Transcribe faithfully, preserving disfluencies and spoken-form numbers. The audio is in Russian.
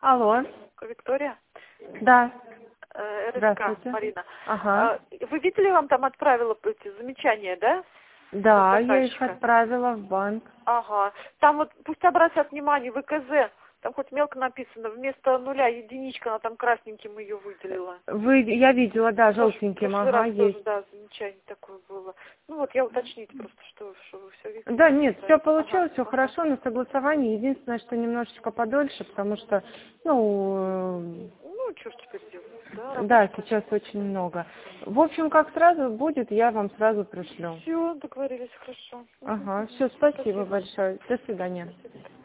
Алло. Виктория? Да. Э, РСК, Здравствуйте. Марина. Ага. Э, Вы видели, вам там отправила эти замечания, да? Да, От я их заказчика? отправила в банк. Ага. Там вот пусть обратят внимание, ВКЗ, там хоть мелко написано, вместо нуля единичка, она там красненьким ее выделила. Вы, я видела, да, В желтеньким, прошлый ага, раз тоже, есть. да, замечание такое было. Ну вот я уточнить просто, что, что вы все видели. Да, нет, все Правильно. получилось, Ага, все ага. хорошо, на согласовании. Единственное, что немножечко подольше, потому что, ну, Ну, что ж теперь делать, да, э, да, рабочий сейчас очень много. В общем, как сразу будет, я вам сразу пришлю. Все, договорились, хорошо. Мгм, Ага, мгм. все, спасибо Спасибо. большое. До свидания. До свидания.